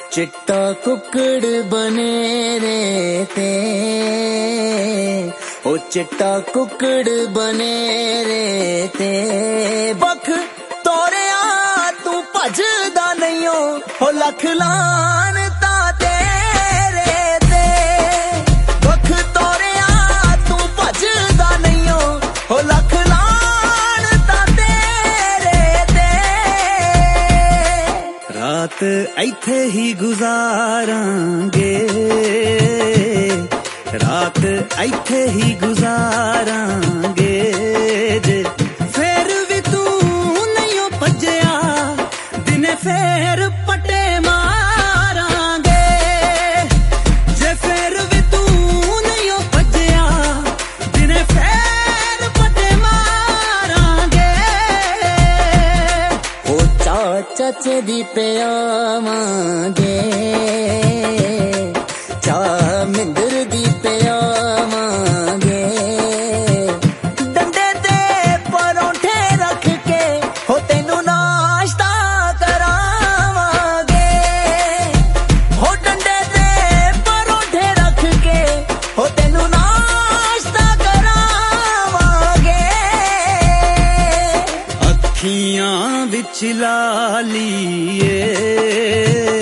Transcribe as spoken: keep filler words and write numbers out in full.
चिट्टा कुकड़ बनेरे ते ओ चिट्टा कुकड़ बनेरे ते बख तोरिया तू भजदा नहीं हो लख लानता तेरे ते बख तोरिया तू भजदा नहीं हो लख लानता तेरे ते रात इत्थे ही गुजारांगे रात इत्थे ही गुजारांगे जे फिर भी तू नहीं भजया दिने फिर पटे मारांगे जे फिर भी तू नहीं भजया दिने फिर पटे मारांगे ओ चाचे दी पियावांगे चा मिंदर दी पियावांगे डंडे ते परौंठे रख के हो तेनू नाश्ता करावांगे हो डंडे ते परौंठे रख के हो तेनू नाश्ता करावांगे अखियां विच लालिए